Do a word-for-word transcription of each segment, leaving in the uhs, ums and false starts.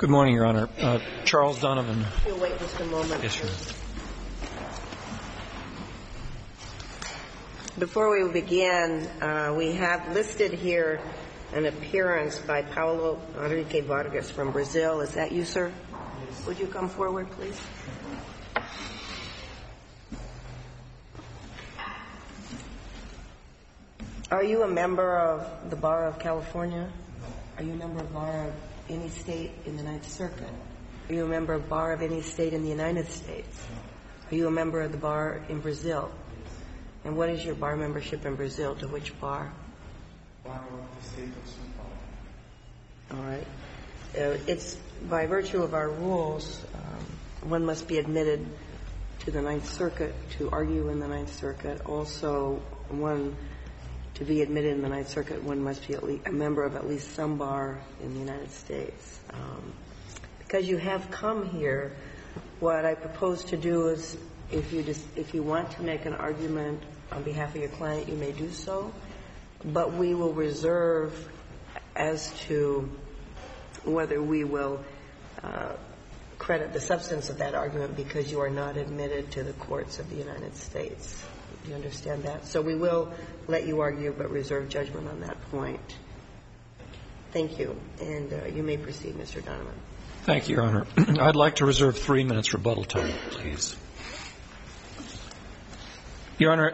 Good morning, Your Honor. Uh, Charles Donovan. You'll wait just a moment. Yes, Your Honor. Before we begin, uh, we have listed here an appearance by Paulo Enrique Vargas from Brazil. Is that you, sir? Yes. Would you come forward, please? Are you a member of the Bar of California? Are you a member of the Bar of any state in the Ninth Circuit? Are you a member of the Bar of any state in the United States? Are you a member of the Bar in Brazil? And what is your bar membership in Brazil? To which bar? Bar of the State of São Paulo. All right. Uh, it's by virtue of our rules, um, one must be admitted to the Ninth Circuit to argue in the Ninth Circuit. Also, one to be admitted in the Ninth Circuit, one must be at least a member of at least some bar in the United States. Um, because you have come here, what I propose to do is, if you just, if you want to make an argument on behalf of your client, you may do so. But we will reserve as to whether we will uh, credit the substance of that argument because you are not admitted to the courts of the United States. Do you understand that? So we will let you argue, but reserve judgment on that point. Thank you. And uh, you may proceed, Mister Donovan. Thank you, Your Honor. I'd like to reserve three minutes rebuttal time, please. Your Honor,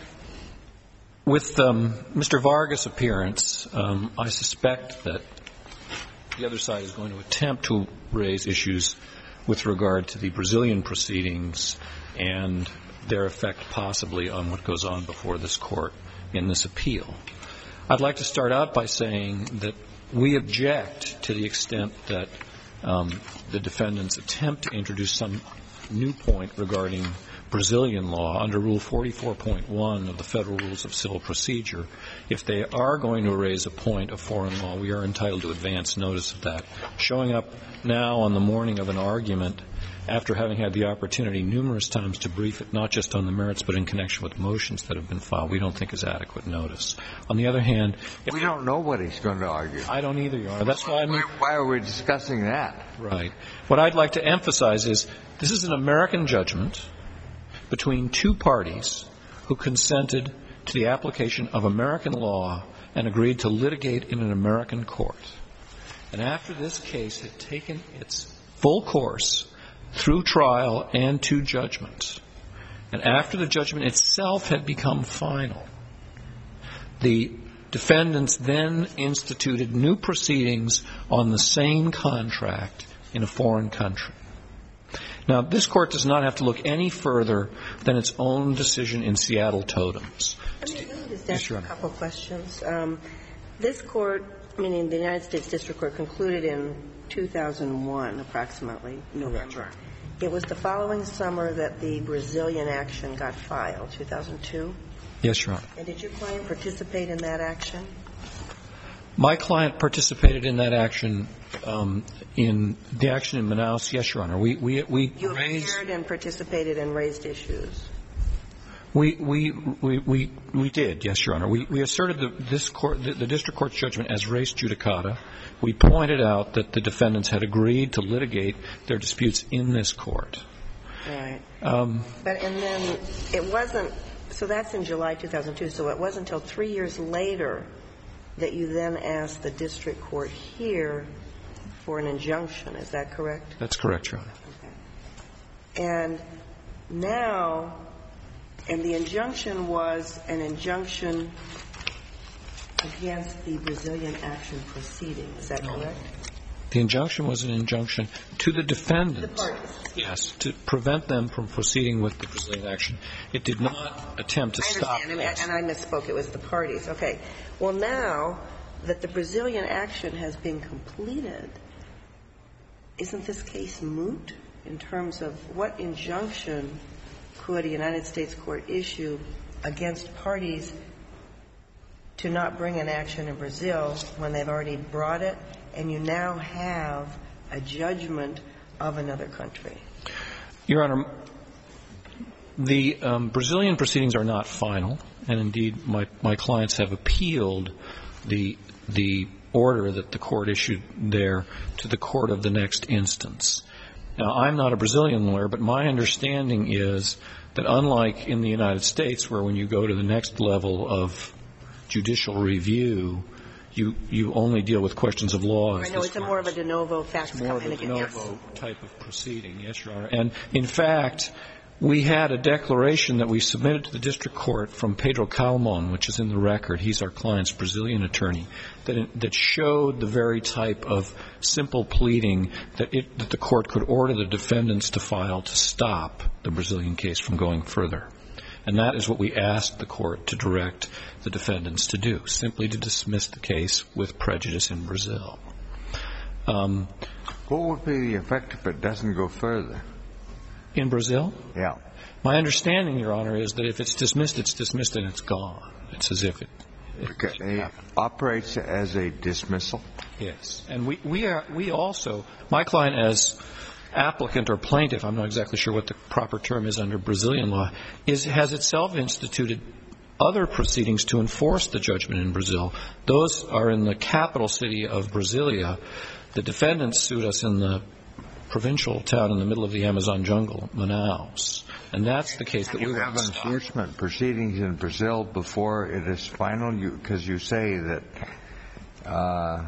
with um, Mister Vargas' appearance, um, I suspect that the other side is going to attempt to raise issues with regard to the Brazilian proceedings and their effect possibly on what goes on before this court in this appeal. I'd like to start out by saying that we object to the extent that um, the defendants attempt to introduce some new point regarding Brazilian law under Rule forty-four point one of the Federal Rules of Civil Procedure. If they are going to raise a point of foreign law, we are entitled to advance notice of that. Showing up now on the morning of an argument after having had the opportunity numerous times to brief it, not just on the merits, but in connection with motions that have been filed, we don't think is adequate notice. On the other hand, we don't know what he's going to argue. I don't either, Your Honor. That's why I mean, why are we discussing that? Right. What I'd like to emphasize is this is an American judgment between two parties who consented to the application of American law and agreed to litigate in an American court. And after this case had taken its full course through trial and to judgment, and after the judgment itself had become final, the defendants then instituted new proceedings on the same contract in a foreign country. Now, this Court does not have to look any further than its own decision in Seattle Totems. Let me, let me just ask you a couple of questions. Um, this Court, meaning the United States District Court, concluded in two thousand one, approximately, November. It was the following summer that the Brazilian action got filed, two thousand two? Yes, Your Honor. And did your client participate in that action? My client participated in that action, um, in the action in Manaus. Yes, Your Honor. We we we you raised. You appeared and participated and raised issues. We we we we we did. Yes, Your Honor. We we asserted the this court the, the district court's judgment as res judicata. We pointed out that the defendants had agreed to litigate their disputes in this court. Right. Um, but and then it wasn't. So that's in July two thousand two. So it wasn't until three years later that you then asked the district court here for an injunction. Is that correct? That's correct, Your Honor. Okay. And now, and the injunction was an injunction against the Brazilian action proceeding. Is that correct? The injunction was an injunction to the defendants. The parties. Yes, to prevent them from proceeding with the Brazilian action. It did not attempt to I stop. And, and I misspoke. It was the parties. Okay. Well, now that the Brazilian action has been completed, isn't this case moot in terms of what injunction could a United States court issue against parties to not bring an action in Brazil when they've already brought it, and you now have a judgment of another country? Your Honor, the um, Brazilian proceedings are not final, and indeed my, my clients have appealed the the order that the court issued there to the court of the next instance. Now, I'm not a Brazilian lawyer, but my understanding is that unlike in the United States, where when you go to the next level of judicial review, you you only deal with questions of law. I know it's a more of a de novo fact more of a de again. novo type of proceeding, yes, Your Honor. And in fact, we had a declaration that we submitted to the district court from Pedro Calmon, which is in the record. He's our client's Brazilian attorney, that that showed the very type of simple pleading that, it, that the court could order the defendants to file to stop the Brazilian case from going further. And that is what we asked the court to direct the defendants to do, simply to dismiss the case with prejudice in Brazil. Um, what would be the effect if it doesn't go further? In Brazil? Yeah. My understanding, Your Honor, is that if it's dismissed, it's dismissed and it's gone. It's as if it, it, it operates as a dismissal? Yes. And we, we are, we also, my client as applicant or plaintiff, I'm not exactly sure what the proper term is under Brazilian law, is, has itself instituted other proceedings to enforce the judgment in Brazil. Those are in the capital city of Brasilia. The defendants sued us in the provincial town in the middle of the Amazon jungle, Manaus. And that's the case that we you have enforcement proceedings in Brazil before it is final, because you, you say that uh,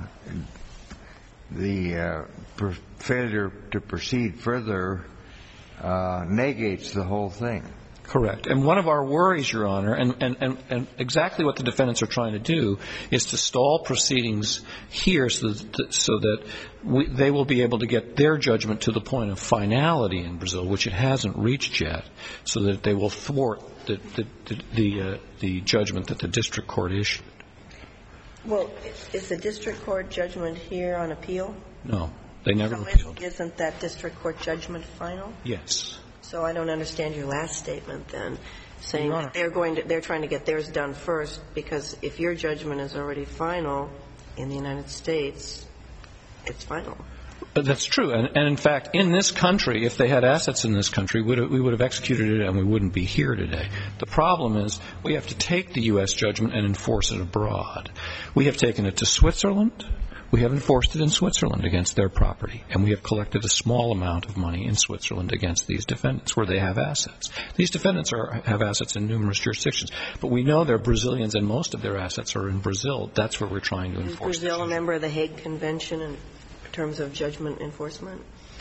the uh, per- failure to proceed further uh, negates the whole thing. Correct. And one of our worries, Your Honor, and, and, and, and exactly what the defendants are trying to do, is to stall proceedings here so that, so that we, they will be able to get their judgment to the point of finality in Brazil, which it hasn't reached yet, so that they will thwart the, the, the, the, uh, the judgment that the district court issued. Well, is the district court judgment here on appeal? No, they never so appealed. Isn't that district court judgment final? Yes. So I don't understand your last statement then, saying that they're going to, they're trying to get theirs done first, because if your judgment is already final in the United States, it's final. But that's true. And, and in fact, in this country, if they had assets in this country, we would, we would have executed it and we wouldn't be here today. The problem is we have to take the U S judgment and enforce it abroad. We have taken it to Switzerland. We have enforced it in Switzerland against their property, and we have collected a small amount of money in Switzerland against these defendants where they have assets. These defendants are, have assets in numerous jurisdictions, but we know they're Brazilians and most of their assets are in Brazil. That's where we're trying to enforce. Is Brazil a member of the Hague Convention in terms of judgment enforcement?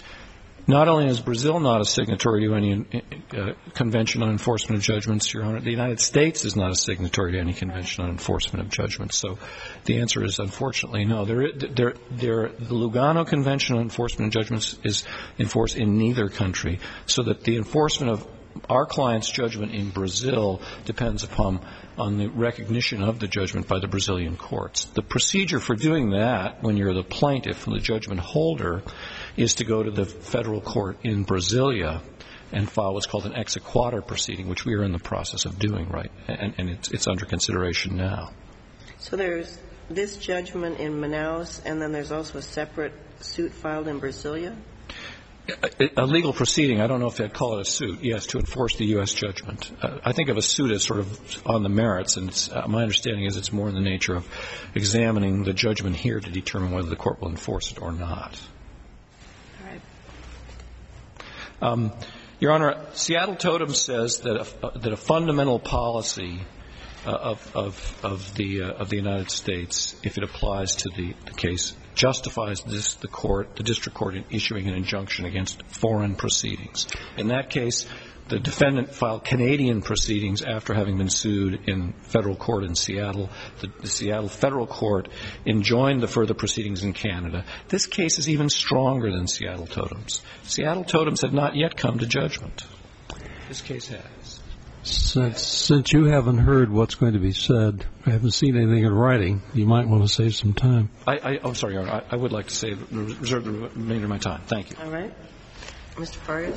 Not only is Brazil not a signatory to any uh, convention on enforcement of judgments, Your Honor, the United States is not a signatory to any convention on enforcement of judgments. So the answer is unfortunately no. There, there, there, the Lugano Convention on Enforcement of Judgments is enforced in neither country, so that the enforcement of our client's judgment in Brazil depends upon on the recognition of the judgment by the Brazilian courts. The procedure for doing that, when you're the plaintiff and the judgment holder, is to go to the federal court in Brasilia and file what's called an exequatur proceeding, which we are in the process of doing, right? And, and it's, it's under consideration now. So there's this judgment in Manaus, and then there's also a separate suit filed in Brasilia? A, a legal proceeding, I don't know if they'd call it a suit, yes, to enforce the U S judgment. Uh, I think of a suit as sort of on the merits, and it's, uh, my understanding is it's more in the nature of examining the judgment here to determine whether the court will enforce it or not. All right. Um, Your Honor, Seattle Totem says that a, uh, that a fundamental policy uh, of, of, of, the, uh, of the United States, if it applies to the, the case, justifies this, the court, the district court, in issuing an injunction against foreign proceedings. In that case, the defendant filed Canadian proceedings after having been sued in federal court in Seattle. The, the Seattle federal court enjoined the further proceedings in Canada. This case is even stronger than Seattle Totems. Seattle Totems have not yet come to judgment. This case has. Since, since you haven't heard what's going to be said, I haven't seen anything in writing, you might want to save some time. I, I, I'm sorry, Your Honor. I, I would like to save, reserve the remainder of my time. Thank you. All right. Mister Vargas.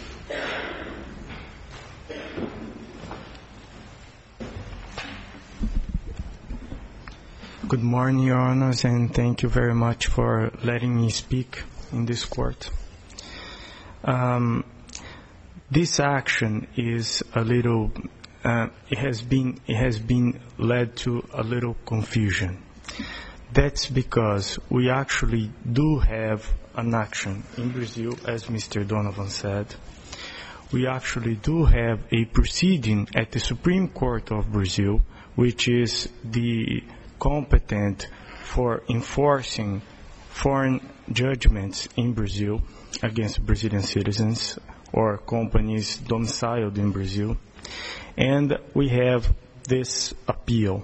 Good morning, Your Honors, and thank you very much for letting me speak in this court. Um, This action is a little, uh, it has been, it has been led to a little confusion. That's because we actually do have an action in Brazil, as Mister Donovan said. We actually do have a proceeding at the Supreme Court of Brazil, which is the competent for enforcing foreign judgments in Brazil against Brazilian citizens or companies domiciled in Brazil. And we have this appeal.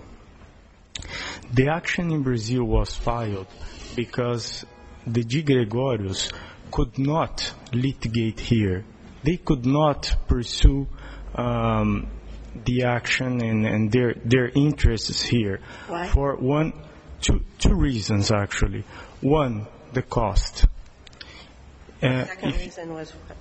The action in Brazil was filed because the De Gregorios could not litigate here. They could not pursue um, the action and, and their their interests here. Why? For one, two two reasons actually. One, the cost. Uh, The second if- reason was what?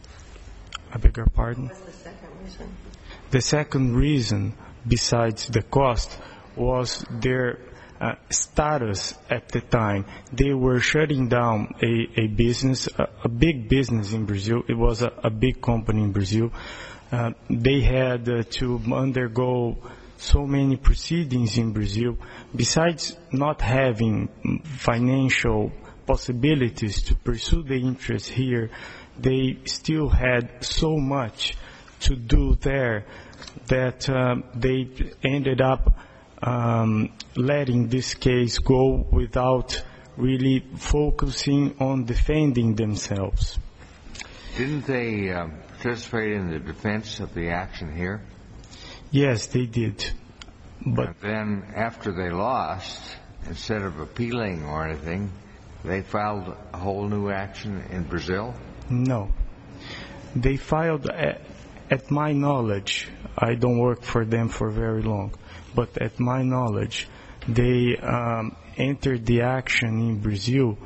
I beg your pardon? What's the second reason? The second reason, besides the cost, was their uh, status at the time. They were shutting down a, a business, a, a big business in Brazil. It was a, a big company in Brazil. Uh, they had uh, to undergo so many proceedings in Brazil. Besides not having financial possibilities to pursue the interest here, they still had so much to do there that um, they ended up um, letting this case go without really focusing on defending themselves. Didn't they um, participate in the defense of the action here? Yes, they did. But But then after they lost, instead of appealing or anything, they filed a whole new action in Brazil? no. They filed, at, at my knowledge, I don't work for them for very long, but at my knowledge, they um, entered the action in Brazil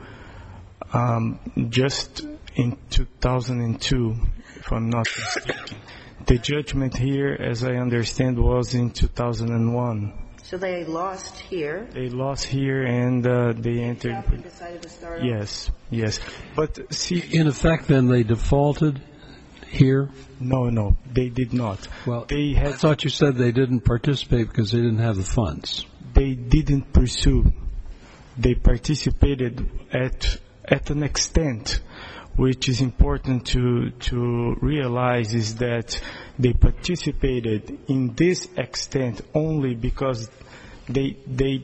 um, just in two thousand two, if I'm not mistaken. The judgment here, as I understand, was in two thousand one. So they lost here. They lost here and uh, they They entered. decided to start. Yes, yes. But see, In effect, then, they defaulted here? no, no, they did not. Well, They I had, thought you said they didn't participate because they didn't have the funds. they didn't pursue. They participated at at an extent, which is important to to realize, is that they participated in this extent only because they they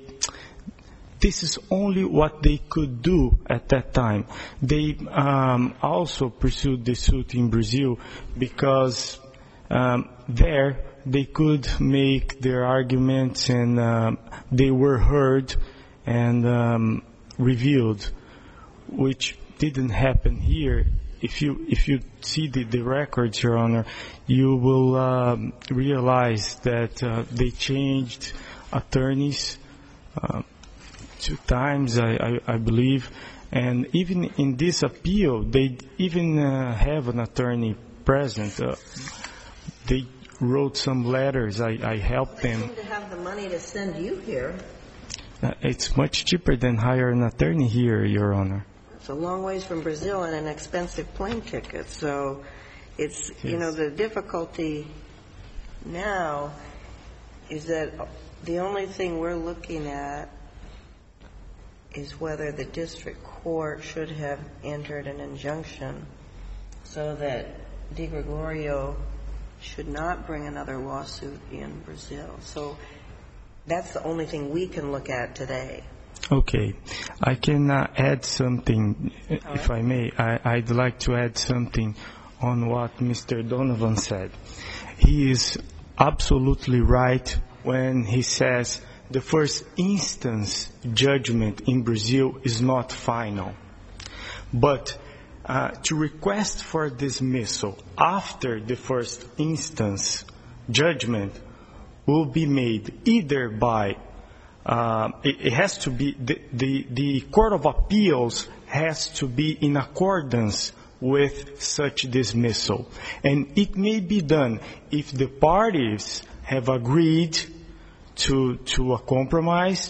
this is only what they could do at that time. They um, also pursued the suit in Brazil because um, there they could make their arguments and um, they were heard and um, revealed, which didn't happen here. If you if you see the, the records, Your Honor, you will um, realize that uh, they changed attorneys uh, two times, I, I, I believe, and even in this appeal, they even uh, have an attorney present. Uh, they wrote some letters. I, I helped They them. seem to have the money to send you here. Uh, it's much cheaper than hire an attorney here, Your Honor. It's a long ways from Brazil and an expensive plane ticket. So it's, you know, the difficulty now is that the only thing we're looking at is whether the district court should have entered an injunction so that De Gregorio should not bring another lawsuit in Brazil. So that's the only thing we can look at today. Okay, I can uh, add something, if I may. I, I'd like to add something on what Mister Donovan said. He is absolutely right when he says the first instance judgment in Brazil is not final. But uh, to request for dismissal after the first instance judgment will be made either by Uh, it, it has to be, the, the, the Court of Appeals has to be in accordance with such dismissal. And it may be done if the parties have agreed to, to a compromise,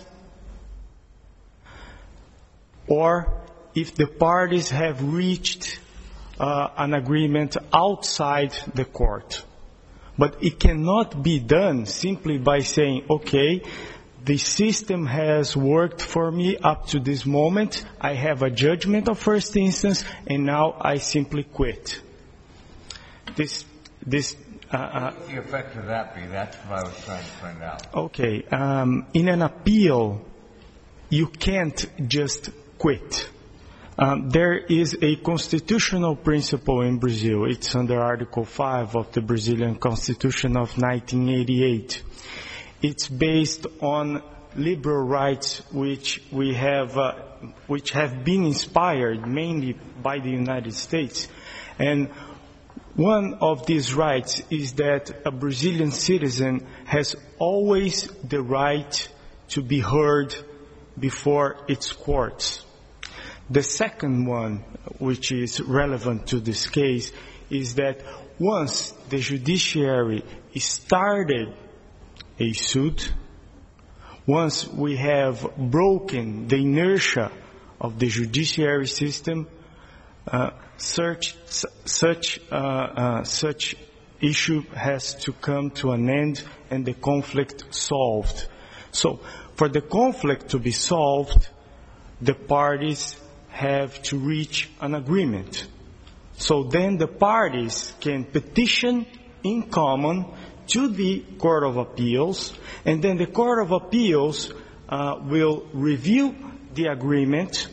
or if the parties have reached uh, an agreement outside the court. But it cannot be done simply by saying, okay, the system has worked for me up to this moment. I have a judgment of first instance, and now I simply quit. This, this. Uh, uh, What would the effect of that be? That's what I was trying to find out. Okay, um, in an appeal, you can't just quit. Um, there is a constitutional principle in Brazil. It's under Article five of the Brazilian Constitution of nineteen eighty-eight. It's based on liberal rights which we have, uh, which have been inspired mainly by the United States. And one of these rights is that a Brazilian citizen has always the right to be heard before its courts. The second one, which is relevant to this case, is that once the judiciary started a suit, once we have broken the inertia of the judiciary system, uh, such such uh, uh, such issue has to come to an end and the conflict solved. So, for the conflict to be solved, the parties have to reach an agreement. So then the parties can petition in common to the Court of Appeals, and then the Court of Appeals uh, will review the agreement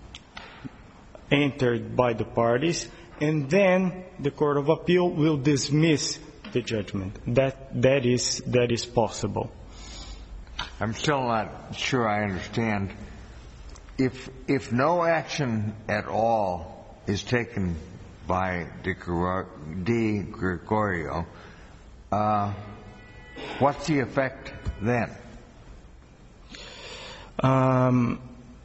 entered by the parties, and then the Court of Appeal will dismiss the judgment. That that is that is possible. I'm still not sure I understand. If if no action at all is taken by De Gregorio, uh, what's the effect then? Um,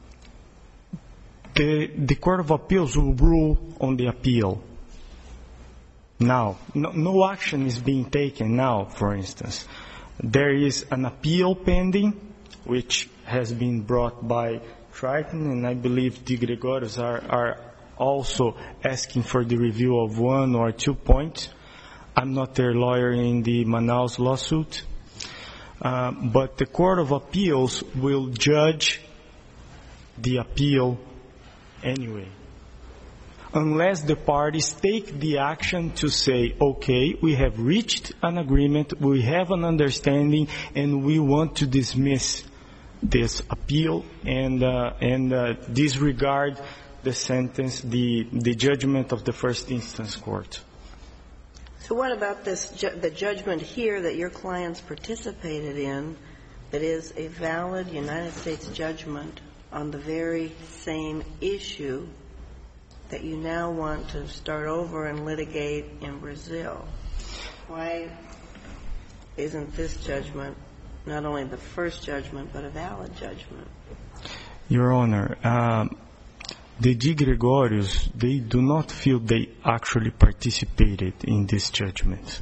the the Court of Appeals will rule on the appeal. Now, no, no action is being taken now, for instance. There is an appeal pending, which has been brought by Triton, and I believe De Gregorios are, are also asking for the review of one or two points. I'm not their lawyer in the Manaus lawsuit. Uh, but the Court of Appeals will judge the appeal anyway, unless the parties take the action to say, okay, we have reached an agreement, we have an understanding, and we want to dismiss this appeal and uh, and uh, disregard the sentence, the the judgment of the first instance court. So what about this, ju- the judgment here that your clients participated in, that is a valid United States judgment on the very same issue that you now want to start over and litigate in Brazil? Why isn't this judgment not only the first judgment, but a valid judgment? Your Honor, um, the De Gregorios, they do not feel they actually participated in this judgment.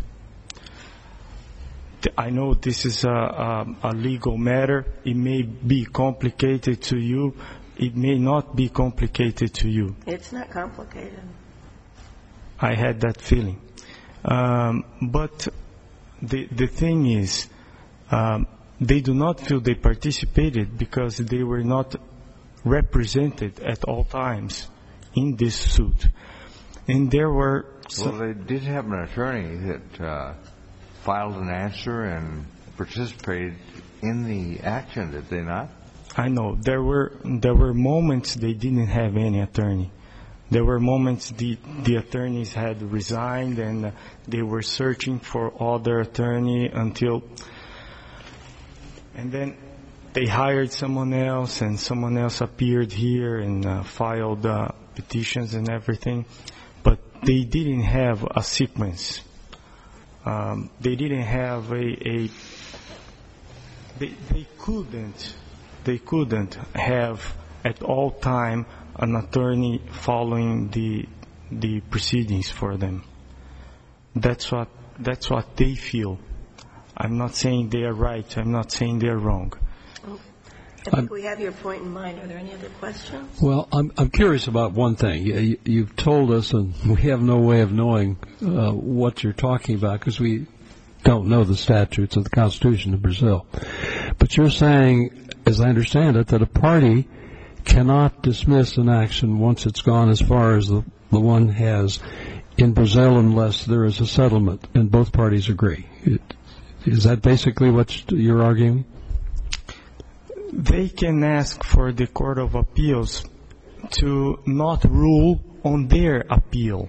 I know this is a, a, a legal matter. It may be complicated to you. It may not be complicated to you. It's not complicated. I had that feeling. Um, but the the thing is, um, they do not feel they participated because they were not represented at all times in this suit. And there were... Well, they did have an attorney that uh, filed an answer and participated in the action, did they not? I know. There were there were moments they didn't have any attorney. There were moments the the attorneys had resigned and uh, they were searching for other attorney until, and then they hired someone else, and someone else appeared here and uh, filed uh, petitions and everything, but they didn't have a sequence. Um, they didn't have a, a they they couldn't they couldn't have at all time an attorney following the the proceedings for them. That's what that's what they feel. I'm not saying they are right. I'm not saying they're wrong. I think we have your point in mind. Are there any other questions? Well, I'm, I'm curious about one thing. You, you've told us, and we have no way of knowing uh, what you're talking about because we don't know the statutes of the Constitution of Brazil. But you're saying, as I understand it, that a party cannot dismiss an action once it's gone as far as the, the one has in Brazil unless there is a settlement and both parties agree. It, is that basically what you're arguing? They can ask for the Court of Appeals to not rule on their appeal.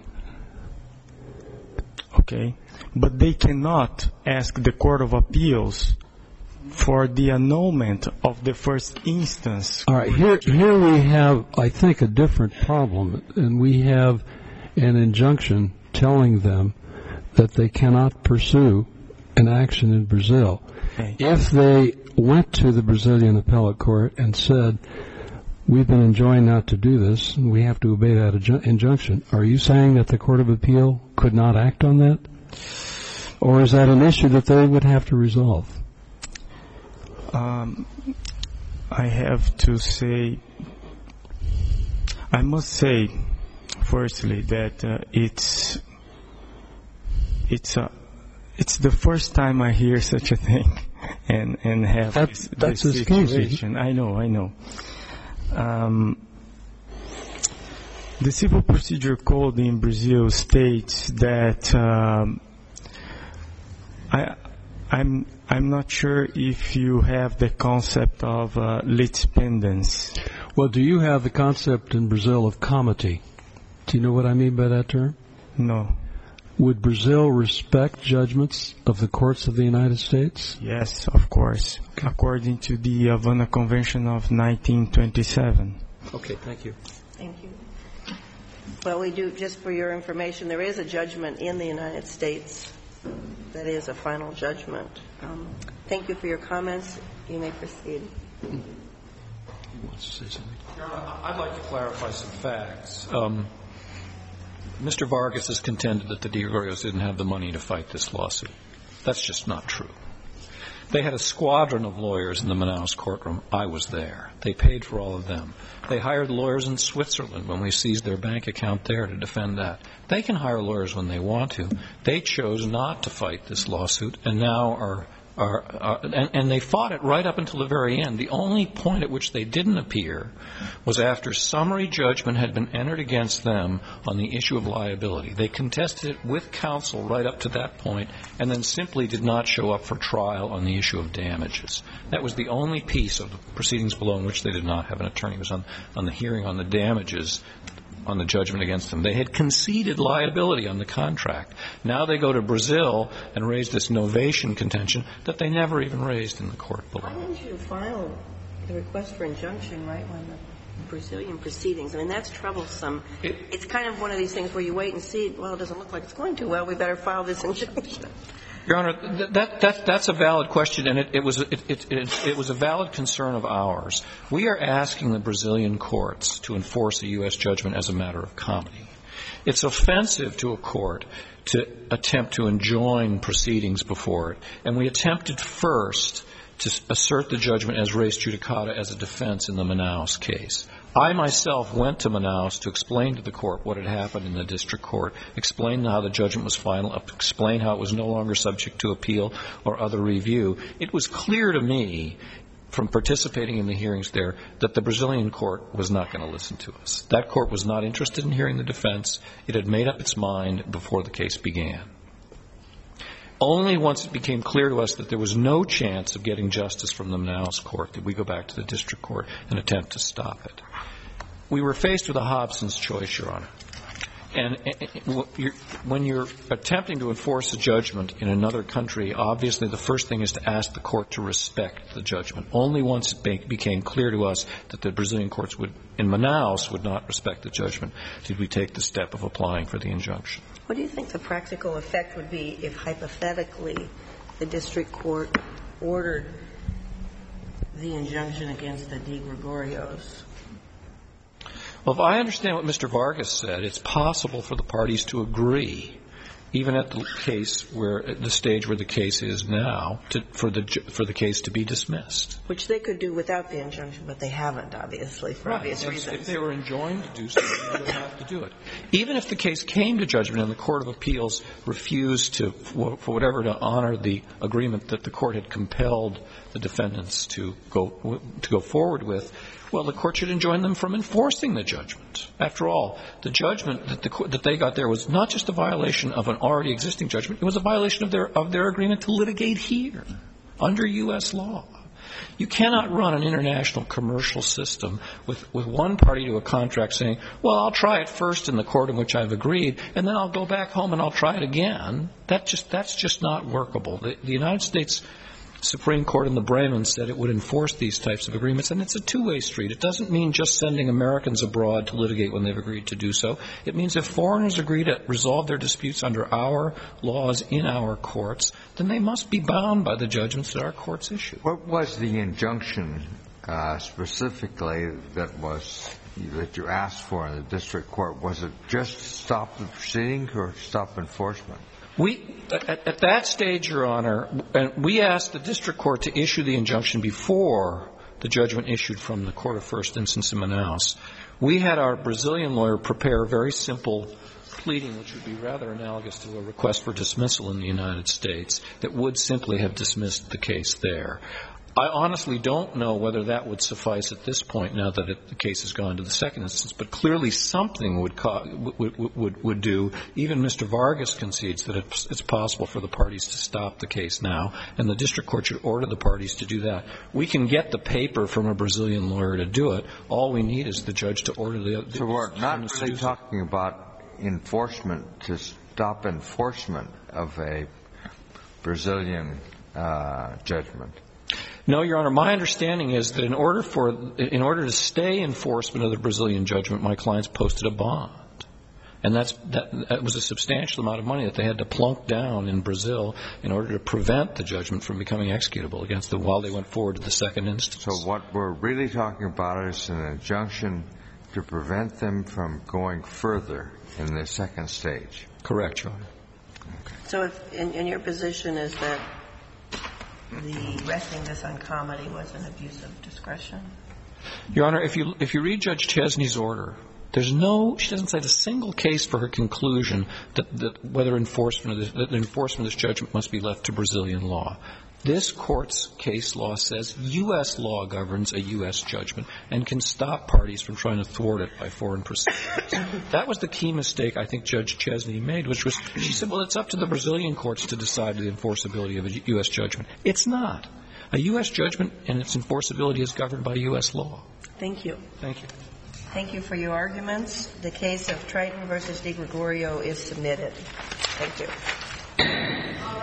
Okay? But they cannot ask the Court of Appeals for the annulment of the first instance. All right, here, here we have, I think, a different problem, and we have an injunction telling them that they cannot pursue an action in Brazil. Okay. If they went to the Brazilian appellate court and said, we've been enjoined not to do this, and we have to obey that injunction, are you saying that the Court of Appeal could not act on that? Or is that an issue that they would have to resolve? Um, I have to say, I must say, firstly, that uh, it's it's a it's the first time I hear such a thing, and and have that, this, that's this situation. Case. I know, I know. Um, the Civil Procedure Code in Brazil states that um, I I'm. I'm not sure if you have the concept of uh, litispendens. Well, do you have the concept in Brazil of comity? Do you know what I mean by that term? No. Would Brazil respect judgments of the courts of the United States? Yes, of course, according to the Havana Convention of nineteen twenty-seven. Okay, thank you. Thank you. Well, we do, just for your information, there is a judgment in the United States that is a final judgment. Um, thank you for your comments. You may proceed. He wants to say something. Your Honor, I'd like to clarify some facts. Um, Mister Vargas has contended that the De Gregorios didn't have the money to fight this lawsuit. That's just not true. They had a squadron of lawyers in the Manaus courtroom. I was there. They paid for all of them. They hired lawyers in Switzerland when we seized their bank account there to defend that. They can hire lawyers when they want to. They chose not to fight this lawsuit and now are, are, are and, and they fought it right up until the very end. The only point at which they didn't appear was after summary judgment had been entered against them on the issue of liability. They contested it with counsel right up to that point and then simply did not show up for trial on the issue of damages. That was the only piece of the proceedings below in which they did not have an attorney. It was on, on the hearing on the damages, on the judgment against them. They had conceded liability on the contract. Now they go to Brazil and raise this novation contention that they never even raised in the court below. Why didn't you file the request for injunction right when the Brazilian proceedings? I mean, that's troublesome. It, it's kind of one of these things where you wait and see, well, it doesn't look like it's going to. Well, we better file this injunction. Your Honor, that, that, that's a valid question, and it, it, was, it, it, it, it was a valid concern of ours. We are asking the Brazilian courts to enforce a U S judgment as a matter of comity. It's offensive to a court to attempt to enjoin proceedings before it, and we attempted first to assert the judgment as res judicata as a defense in the Manaus case. I myself went to Manaus to explain to the court what had happened in the district court, explain how the judgment was final, explain how it was no longer subject to appeal or other review. It was clear to me from participating in the hearings there that the Brazilian court was not going to listen to us. That court was not interested in hearing the defense. It had made up its mind before the case began. Only once it became clear to us that there was no chance of getting justice from the Manaus court did we go back to the district court and attempt to stop it. We were faced with a Hobson's choice, Your Honor. And when you're attempting to enforce a judgment in another country, obviously the first thing is to ask the court to respect the judgment. Only once it became clear to us that the Brazilian courts would, in Manaus, would not respect the judgment did we take the step of applying for the injunction. What do you think the practical effect would be if, hypothetically, the district court ordered the injunction against the De Gregorios? Well, if I understand what Mister Vargas said, it's possible for the parties to agree even at the case where, at the stage where the case is now, to, for the for the case to be dismissed. Which they could do without the injunction, but they haven't, obviously, for Right. obvious If, reasons. if they were enjoined to do so, they would have to do it. Even if the case came to judgment and the Court of Appeals refused to, for whatever, to honor the agreement that the court had compelled the defendants to go to go forward with, well, the court should enjoin them from enforcing the judgment. After all, the judgment that, the, that they got there was not just a violation of an already existing judgment, it was a violation of their, of their agreement to litigate here, under U S law. You cannot run an international commercial system with, with one party to a contract saying, well, I'll try it first in the court in which I've agreed, and then I'll go back home and I'll try it again. That just, that's just not workable. The, the United States Supreme Court in the Bremen said it would enforce these types of agreements, and it's a two-way street. It doesn't mean just sending Americans abroad to litigate when they've agreed to do so. It means if foreigners agree to resolve their disputes under our laws in our courts, then they must be bound by the judgments that our courts issue. What was the injunction uh, specifically that was that you asked for in the district court? Was it just stop the proceeding or stop enforcement? We, at, at that stage, Your Honor, and we asked the district court to issue the injunction before the judgment issued from the court of first instance in Manaus. We had our Brazilian lawyer prepare a very simple pleading, which would be rather analogous to a request for dismissal in the United States, that would simply have dismissed the case there. I honestly don't know whether that would suffice at this point now that it, the case has gone to the second instance, but clearly something would, co- would, would, would do. Even Mister Vargas concedes that it's, it's possible for the parties to stop the case now, and the district court should order the parties to do that. We can get the paper from a Brazilian lawyer to do it. All we need is the judge to order the other. So we're not really talking about enforcement to stop enforcement of a Brazilian uh, judgment. No, Your Honor. My understanding is that in order for in order to stay enforcement of the Brazilian judgment, my clients posted a bond, and that's that, that was a substantial amount of money that they had to plunk down in Brazil in order to prevent the judgment from becoming executable against them while they went forward to the second instance. So what we're really talking about is an injunction to prevent them from going further in the second stage. Correct, Your Honor. Okay. So if, in, in your position is that the resting this on comedy was an abuse of discretion? Your Honor, if you if you read Judge Chesney's order, there's no, she doesn't cite a single case for her conclusion that, that whether enforcement of this, that enforcement of this judgment must be left to Brazilian law. This court's case law says U S law governs a U S judgment and can stop parties from trying to thwart it by foreign proceedings. That was the key mistake I think Judge Chesney made, which was she said, well, it's up to the Brazilian courts to decide the enforceability of a U S judgment. It's not. A U S judgment and its enforceability is governed by U S law. Thank you. Thank you. Thank you for your arguments. The case of Triton versus De Gregorio is submitted. Thank you.